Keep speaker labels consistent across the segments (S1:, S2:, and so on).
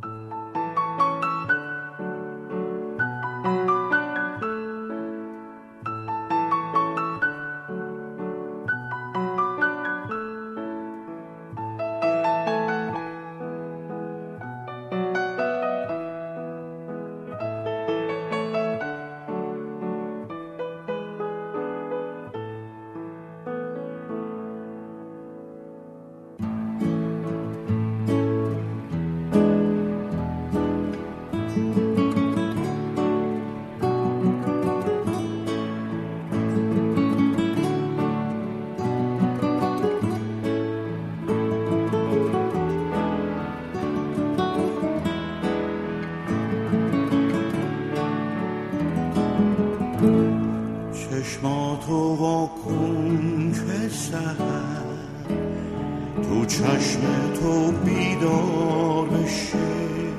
S1: چشماتو واکن که سحر تو چشم تو بیدار بشه،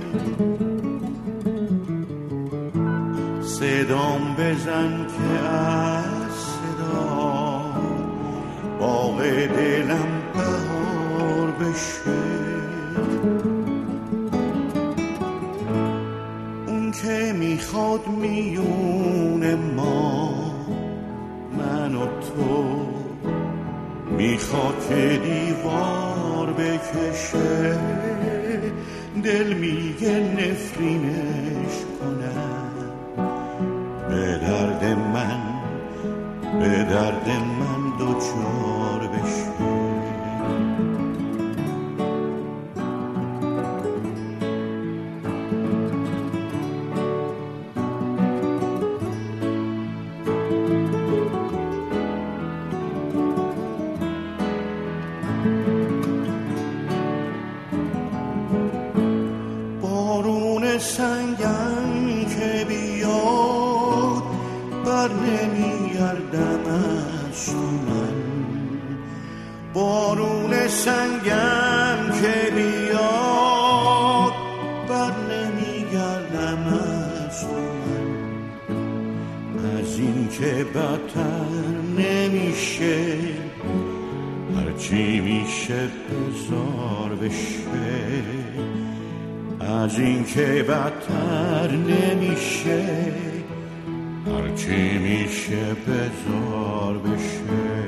S1: صدام بزن که از صدا باغ دلم بهار بشه. اون که میخواد میونه ما من و تو، میخواد که دیوار بکشه، دل میگه نفرینش کنم. به درد من دوچار بشه. سنگم که بیاد بر نمیگردم از من، بارون سنگم که بیاد بر نمیگردم از من. از این که بدتر نمیشه، هرچی میشه بزار بشه. از این که بدتر نمیشه، هرچی میشه بزار بشه.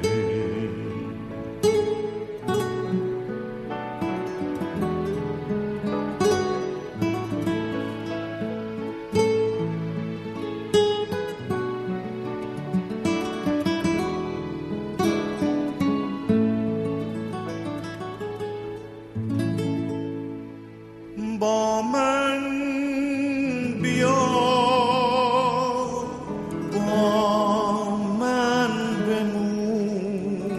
S1: با من بیا، با من بمون،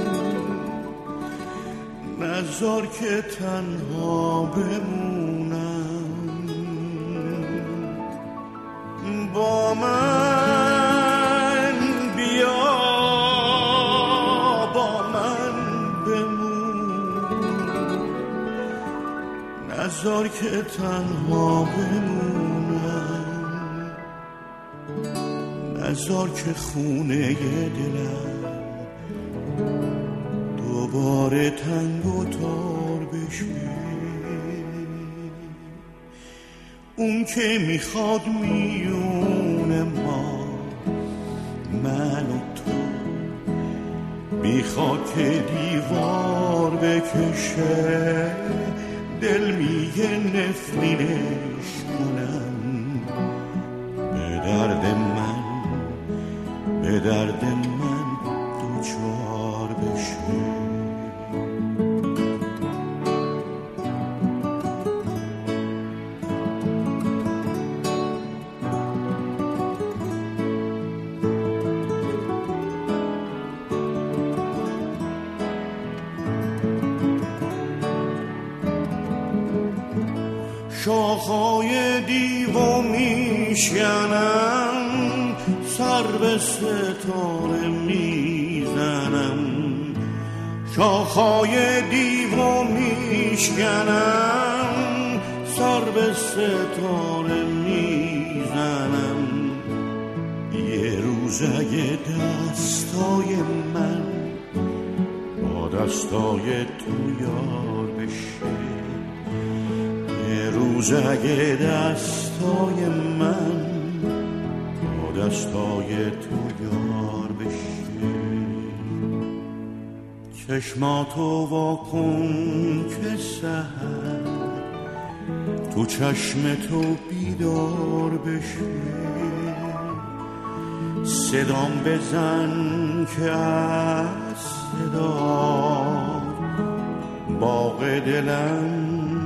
S1: نذار که تنها بمونم. با من بیا، با من بمون، نذار که تنها بمونم. نذار که خونه دلم دوباره تنگ و تار بشه. اون که میخواد میونه ما من و تو، میخواد که دیوار بکشه، دل میگه نفرینش کنم. به درد من دوچار بشه. شاخهای دیو میشکنم، سر به ستاره میزنم. شاخهای دیو میشکنم، سر به ستاره میزنم. یه روز اگه دستای من با دستای تو یار بشه، یه روز اگه دستای من با دستای تو یار بشه، چشماتو واکن که سحر تو چشم تو بیدار بشه، صدام بزن که از صدا باغ دلم